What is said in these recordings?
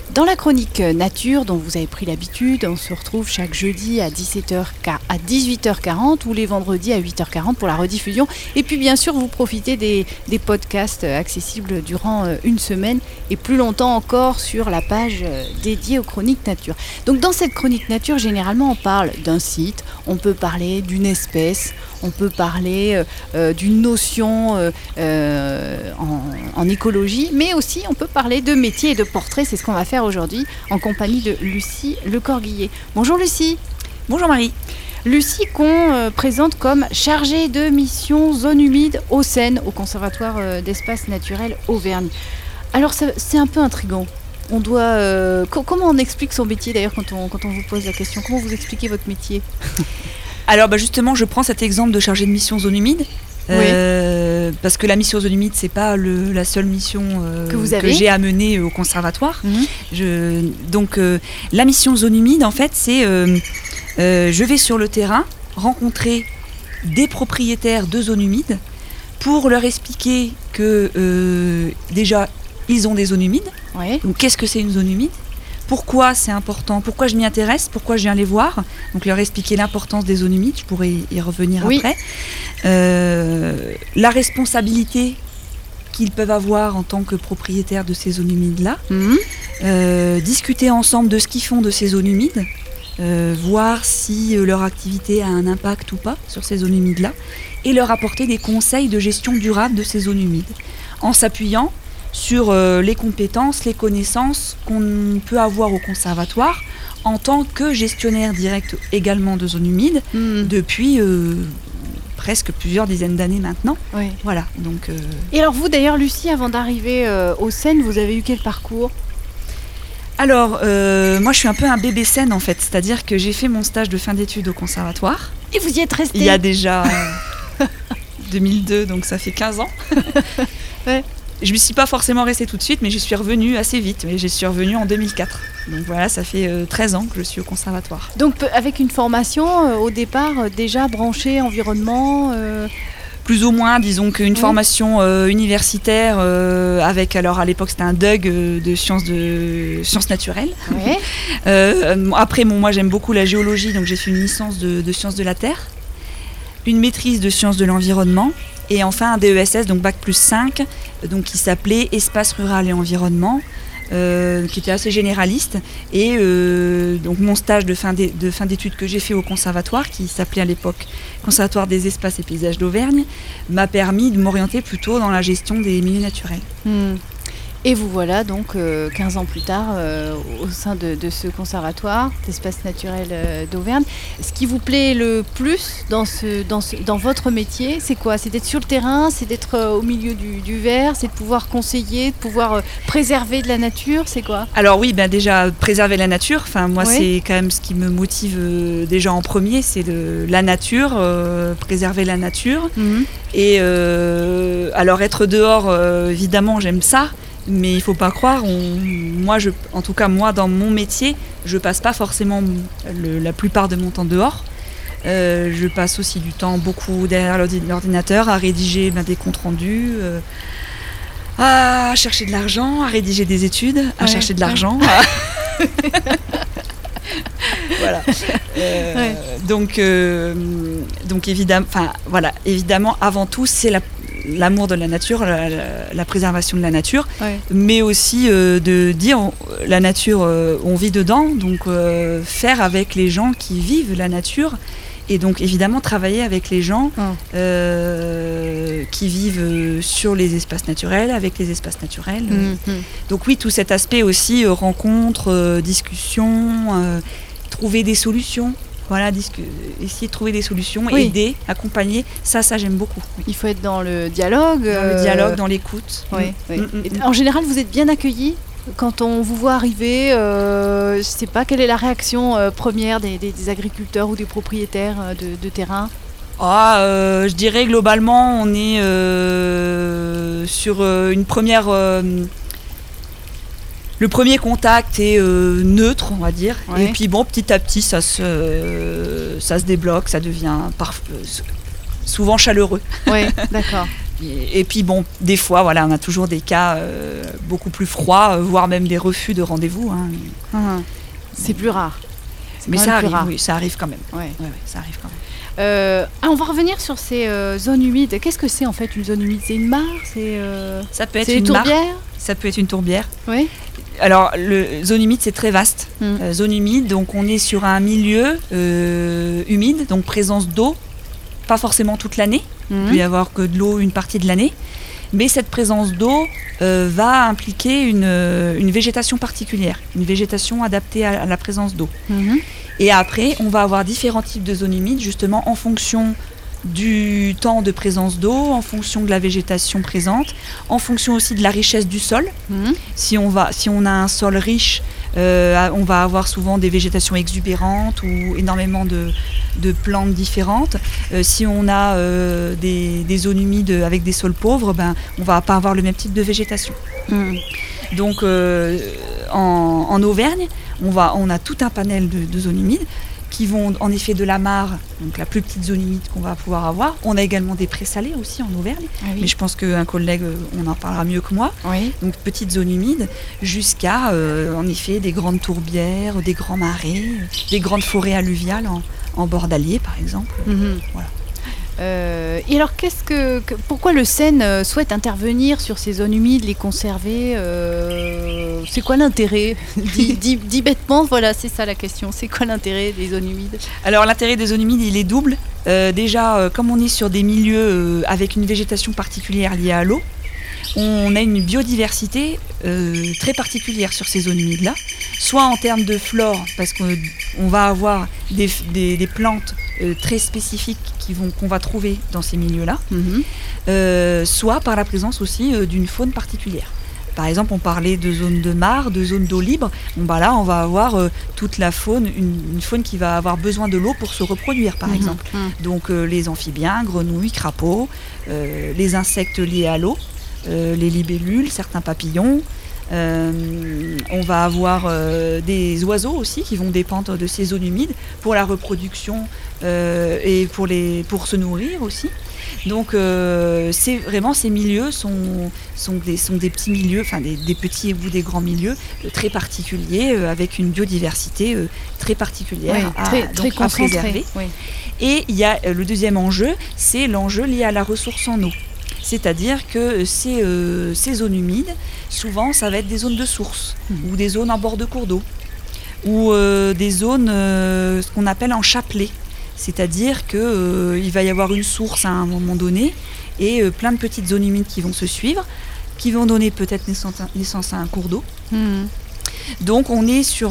Dans la chronique nature dont vous avez pris l'habitude, on se retrouve chaque jeudi à 18h40 ou les vendredis à 8h40 pour la rediffusion. Et puis bien sûr, vous profitez des podcasts accessibles durant une semaine et plus longtemps encore sur la page dédiée aux chroniques nature. Donc dans cette chronique nature, généralement on parle d'un site, on peut parler d'une espèce, on peut parler d'une notion en écologie, mais aussi on peut parler de métiers et de portraits. C'est ce qu'on va faire aujourd'hui en compagnie de Lucie Lecorguillet. Bonjour Lucie. Bonjour Marie. Lucie qu'on présente comme chargée de mission zone humide au Seine, au Conservatoire d'espaces naturels Auvergne. Alors c'est un peu intriguant. On doit comment on explique son métier d'ailleurs quand on vous pose la question? Comment vous expliquez votre métier? Alors justement, je prends cet exemple de chargé de mission zone humide. Oui. Parce que la mission zone humide, c'est pas la seule mission que j'ai à mener au conservatoire. Donc la mission zone humide, en fait, c'est je vais sur le terrain rencontrer des propriétaires de zones humides pour leur expliquer que déjà ils ont des zones humides. Oui. Donc qu'est-ce que c'est une zone humide? Pourquoi c'est important? Pourquoi je m'y intéresse? Pourquoi je viens les voir? Donc leur expliquer l'importance des zones humides, je pourrais y revenir après. La responsabilité qu'ils peuvent avoir en tant que propriétaires de ces zones humides-là. Discuter ensemble de ce qu'ils font de ces zones humides. Voir si leur activité a un impact ou pas sur ces zones humides-là. Et leur apporter des conseils de gestion durable de ces zones humides. En s'appuyant sur les compétences, les connaissances qu'on peut avoir au conservatoire en tant que gestionnaire direct également de zones humides depuis presque plusieurs dizaines d'années maintenant. Oui. Voilà, donc, Et alors vous d'ailleurs Lucie, avant d'arriver au Seine, vous avez eu quel parcours? Alors, moi je suis un peu un bébé Seine en fait, c'est-à-dire que j'ai fait mon stage de fin d'études au conservatoire. Et vous y êtes restée? Il y a déjà 2002, donc ça fait 15 ans. Ouais. Je ne me suis pas forcément restée tout de suite, mais je suis revenue assez vite. Mais je suis revenue en 2004. Donc voilà, ça fait 13 ans que je suis au conservatoire. Donc avec une formation au départ déjà branchée environnement Plus ou moins, disons qu'une formation universitaire avec, alors à l'époque c'était un DUG de sciences naturelles. Ouais. Après, moi j'aime beaucoup la géologie, donc j'ai fait une licence de sciences de la Terre, une maîtrise de sciences de l'environnement. Et enfin un DESS, donc Bac plus 5, donc qui s'appelait Espace rural et environnement, qui était assez généraliste. Et donc mon stage de fin d'études que j'ai fait au conservatoire, qui s'appelait à l'époque Conservatoire des espaces et paysages d'Auvergne, m'a permis de m'orienter plutôt dans la gestion des milieux naturels. Et vous voilà donc 15 ans plus tard au sein de ce conservatoire d'espaces naturels d'Auvergne. Ce qui vous plaît le plus dans votre métier, c'est quoi? C'est d'être sur le terrain, c'est d'être au milieu du vert, c'est de pouvoir conseiller, de pouvoir préserver de la nature, c'est quoi? Alors oui, déjà préserver la nature, moi c'est quand même ce qui me motive déjà en premier, c'est la nature, préserver la nature. Et alors être dehors, évidemment j'aime ça. Mais il ne faut pas croire, en tout cas moi dans mon métier, je passe pas forcément la plupart de mon temps dehors. Je passe aussi du temps beaucoup derrière l'ordinateur à rédiger des comptes rendus, à chercher de l'argent, à rédiger des études, à chercher de l'argent. Voilà. Donc évidemment, avant tout, c'est l'amour de la nature, la préservation de la nature, mais aussi de dire la nature, on vit dedans, donc faire avec les gens qui vivent la nature, et donc évidemment travailler avec les gens qui vivent sur les espaces naturels, avec les espaces naturels. Donc oui, tout cet aspect aussi, rencontre, discussion, trouver des solutions. Voilà, essayer de trouver des solutions, aider, accompagner, ça j'aime beaucoup. Il faut être dans le dialogue. Dans l'écoute. En général, vous êtes bien accueillis quand on vous voit arriver. Je ne sais pas, quelle est la réaction première des agriculteurs ou des propriétaires de terrain? Je dirais globalement, on est sur une première... Le premier contact est neutre, on va dire. Et puis petit à petit, ça se débloque, ça devient souvent chaleureux. Oui, d'accord. Et puis bon, des fois, voilà, on a toujours des cas beaucoup plus froids, voire même des refus de rendez-vous. Hein. C'est plus rare. Mais ça arrive, oui, ça arrive quand même. Ouais, ça arrive quand même. On va revenir sur ces zones humides. Qu'est-ce que c'est en fait une zone humide? C'est une mare? Ça peut être une tourbière? Ça peut être une tourbière. Oui. Alors, zone humide, c'est très vaste. Zone humide, donc on est sur un milieu humide, donc présence d'eau, pas forcément toute l'année. Il peut y avoir que de l'eau une partie de l'année. Mais cette présence d'eau va impliquer une végétation particulière, une végétation adaptée à la présence d'eau. Et après, on va avoir différents types de zones humides, justement en fonction du temps de présence d'eau, en fonction de la végétation présente, en fonction aussi de la richesse du sol. Si on a un sol riche, on va avoir souvent des végétations exubérantes ou énormément de plantes différentes. Si on a des zones humides avec des sols pauvres, on ne va pas avoir le même type de végétation. Donc en Auvergne, on a tout un panel de zones humides qui vont en effet de la mare, donc la plus petite zone humide qu'on va pouvoir avoir. On a également des présalés aussi en Auvergne, mais je pense qu'un collègue, on en parlera mieux que moi. Donc petite zone humide, jusqu'à en effet des grandes tourbières, des grands marais, des grandes forêts alluviales en bord d'Allier par exemple. Voilà. Et alors, pourquoi le SAIN souhaite intervenir sur ces zones humides, les conserver? C'est quoi l'intérêt? Dit bêtement, voilà, c'est ça la question. C'est quoi l'intérêt des zones humides? Alors, l'intérêt des zones humides, il est double. Déjà, comme on est sur des milieux avec une végétation particulière liée à l'eau, on a une biodiversité très particulière sur ces zones humides-là, soit en termes de flore, parce qu'on va avoir des plantes très spécifiques qu'on va trouver dans ces milieux-là, soit par la présence aussi d'une faune particulière. Par exemple, on parlait de zones de mare, de zones d'eau libre. Là, on va avoir toute la faune, une faune qui va avoir besoin de l'eau pour se reproduire, par exemple. Donc les amphibiens, grenouilles, crapauds, les insectes liés à l'eau, les libellules, certains papillons. On va avoir des oiseaux aussi qui vont dépendre de ces zones humides pour la reproduction et pour se nourrir aussi. Donc c'est vraiment, ces milieux sont des petits milieux, enfin des petits ou des grands milieux très particuliers avec une biodiversité très particulière très à préserver. Et il y a le deuxième enjeu, c'est l'enjeu lié à la ressource en eau. C'est-à-dire que ces zones humides, souvent, ça va être des zones de source ou des zones en bord de cours d'eau ou des zones ce qu'on appelle en chapelet. C'est-à-dire qu'il va y avoir une source à un moment donné et plein de petites zones humides qui vont se suivre, qui vont donner peut-être naissance à un cours d'eau. Donc on est sur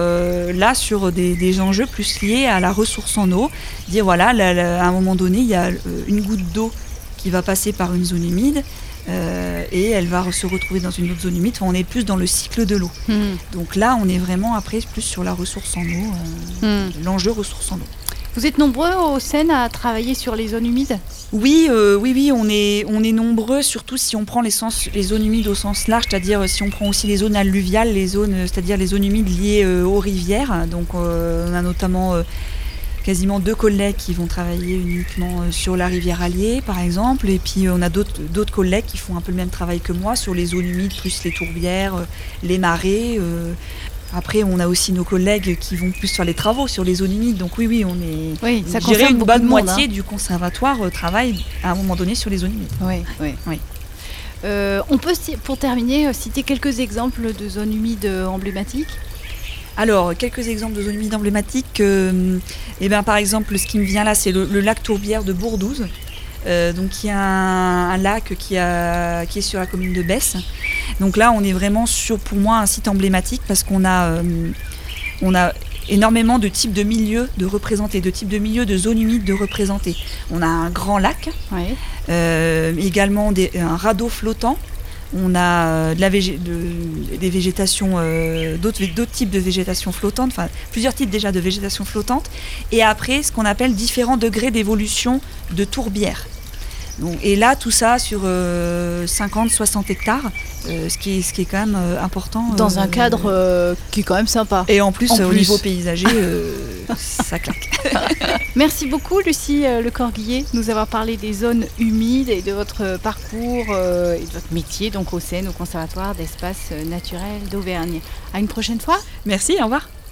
des enjeux plus liés à la ressource en eau. Dire voilà, à un moment donné, il y a une goutte d'eau qui va passer par une zone humide et elle va se retrouver dans une autre zone humide. Enfin, on est plus dans le cycle de l'eau. Donc là, on est vraiment après plus sur la ressource en eau, l'enjeu ressource en eau. Vous êtes nombreux au SAIN à travailler sur les zones humides? Oui, on est nombreux, surtout si on prend les zones humides au sens large, c'est-à-dire si on prend aussi les zones alluviales, c'est-à-dire les zones humides liées aux rivières. Donc on a notamment quasiment 2 collègues qui vont travailler uniquement sur la rivière Allier, par exemple, et puis on a d'autres collègues qui font un peu le même travail que moi sur les zones humides, plus les tourbières, les marais. Après, on a aussi nos collègues qui vont plus faire les travaux sur les zones humides. Donc oui, on est. Oui, ça concerne une bonne moitié du conservatoire travaille à un moment donné sur les zones humides. Oui. On peut, pour terminer, citer quelques exemples de zones humides emblématiques. Alors, quelques exemples de zones humides emblématiques. Par exemple, ce qui me vient là, c'est le lac Tourbière de Bourdouze. Donc qui est un lac qui est sur la commune de Besse. Donc là, on est vraiment sur, pour moi, un site emblématique parce qu'on a énormément de types de milieux de représentés, de types de milieux de zones humides de représentés. On a un grand lac, également un radeau flottant. On a des végétations, d'autres types de végétation flottante, enfin plusieurs types déjà de végétation flottante. Et après, ce qu'on appelle différents degrés d'évolution de tourbières. Donc, et là, tout ça sur 50-60 hectares, ce qui est quand même important. Dans un cadre qui est quand même sympa. Et en plus, au niveau paysager, ça claque. Merci beaucoup Lucie Le Corguillier de nous avoir parlé des zones humides et de votre parcours et de votre métier donc au CEN, au Conservatoire d'Espaces Naturels d'Auvergne. À une prochaine fois. Merci, au revoir.